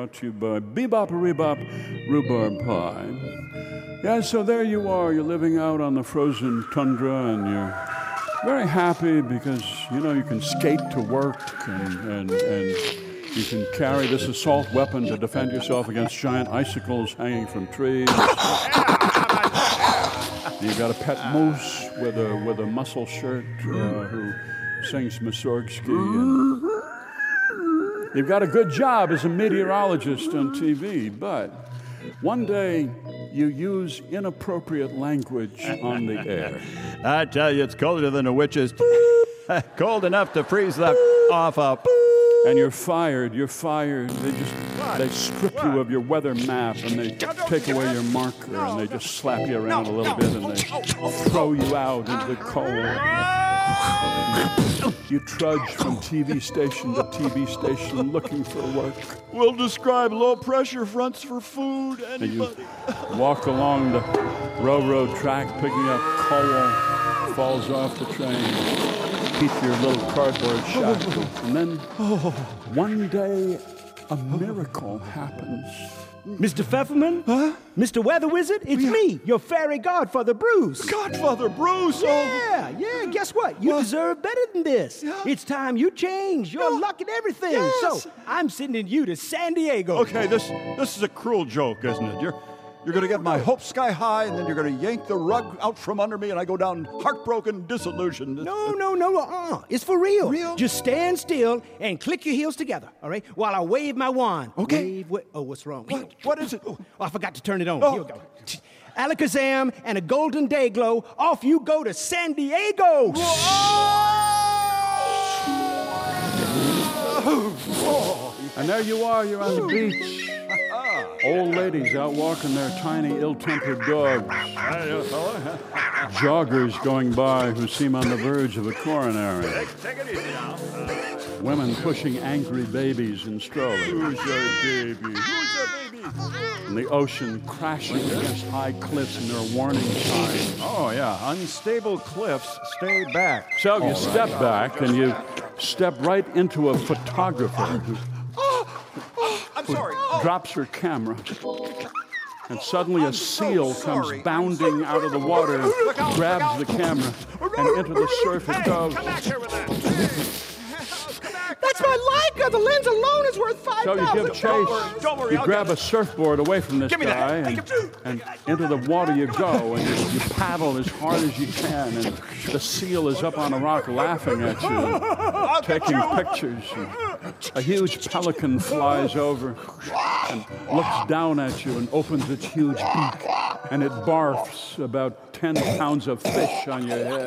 brought to you by Bebop Rebop Rhubarb Pie. Yeah, so there you are. You're living out on the frozen tundra, and you're very happy because, you know, you can skate to work and you can carry this assault weapon to defend yourself against giant icicles hanging from trees. You've got a pet moose with a muscle shirt who sings Mussorgsky. And you've got a good job as a meteorologist on TV, but one day you use inappropriate language on the air. I tell you, it's colder than a witch's. Cold enough to freeze the off up. And you're fired. They strip you of your weather map, and they take away your marker, and they just slap you around a little bit, and they throw you out into the cold. You trudge from TV station to TV station looking for work. We'll describe low pressure fronts for food. And you walk along the railroad track picking up coal, falls off the train, keep your little cardboard shack. And then one day a miracle happens. Mr. Pfefferman? Huh? Mr. Weather Wizard? It's me, your fairy godfather, Bruce. Godfather Bruce! Yeah, guess what? You deserve better than this. Yeah. It's time you change your luck and everything. Yes. So, I'm sending you to San Diego. Okay, this is a cruel joke, isn't it? You're going to get my hopes sky high, and then you're going to yank the rug out from under me, and I go down heartbroken, disillusioned. No. It's for real. Real? Just stand still and click your heels together, all right? While I wave my wand. Okay. Oh, what's wrong? What is it? Oh, I forgot to turn it on. Oh. Here we go. Alakazam and a golden day glow. Off you go to San Diego. And there you are, you're on the beach. Old ladies out walking their tiny, ill-tempered dogs. Joggers going by who seem on the verge of a coronary. Take it easy now. Women pushing angry babies in strollers. Who's your baby? And the ocean crashing against high cliffs in their warning signs. Oh, yeah. Unstable cliffs, stay back. So you step back and you step right into a photographer who drops her camera. And suddenly a seal comes bounding out of the water, grabs the camera, and into the surf it goes. Come back here with that. That's my Leica. The lens alone is worth $5,000. So you give chase. Don't worry, You I'll grab get a surfboard away from this Give me guy, that. and into the water you go, and you paddle as hard as you can, and the seal is up on a rock laughing at you, taking pictures. And a huge pelican flies over and looks down at you and opens its huge beak, and it barfs about 10 pounds of fish on your head.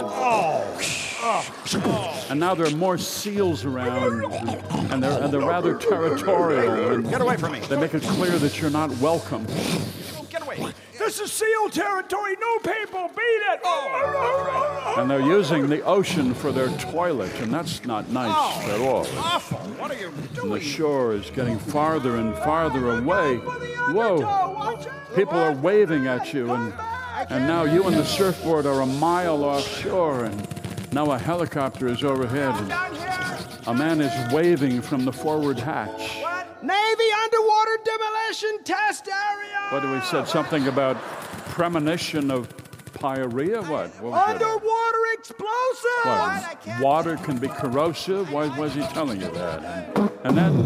And now there are more seals around, and they're rather territorial. And Get away from me. they make it clear that you're not welcome. Get away. This is SEAL territory. No people. Beat it. And they're using the ocean for their toilet, and that's not nice at all. Awful. What are you And the doing? shore is getting farther and farther away. Whoa! People are waving at you, and now you and the surfboard are a mile offshore, and now a helicopter is overhead, and a man is waving from the forward hatch. Navy underwater demolition test area. What, we said something about premonition of pyorrhea? What was that? Underwater explosive. What? Water can be corrosive? Why was he telling you that? And then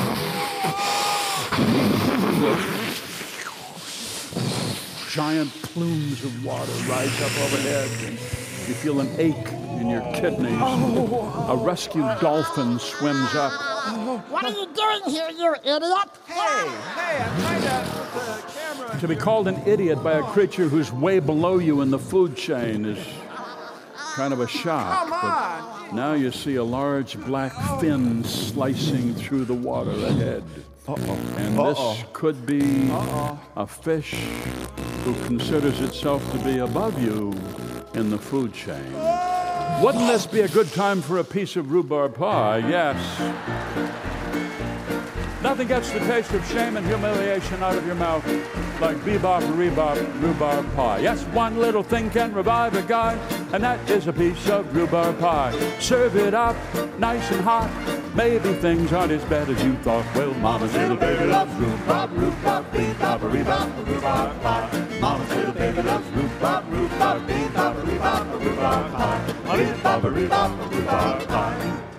giant plumes of water rise up overhead, and you feel an ache in your kidneys. A rescued dolphin swims up. What are you doing here, you idiot? Hey, I'm trying to put the camera. To be called an idiot by a creature who's way below you in the food chain is kind of a shock. Come on. But now you see a large black fin slicing through the water ahead. And this could be a fish who considers itself to be above you in the food chain. Wouldn't this be a good time for a piece of rhubarb pie? Yes. Nothing gets the taste of shame and humiliation out of your mouth like bebop, rhubarb pie. Yes, one little thing can revive a guy, and that is a piece of rhubarb pie. Serve it up nice and hot. Maybe things aren't as bad as you thought. Well, Mama's little baby loves rhubarb, bebop, rhubarb pie. Mama's little baby loves rhubarb, bebop, rhubarb pie. Bebop, rhubarb pie.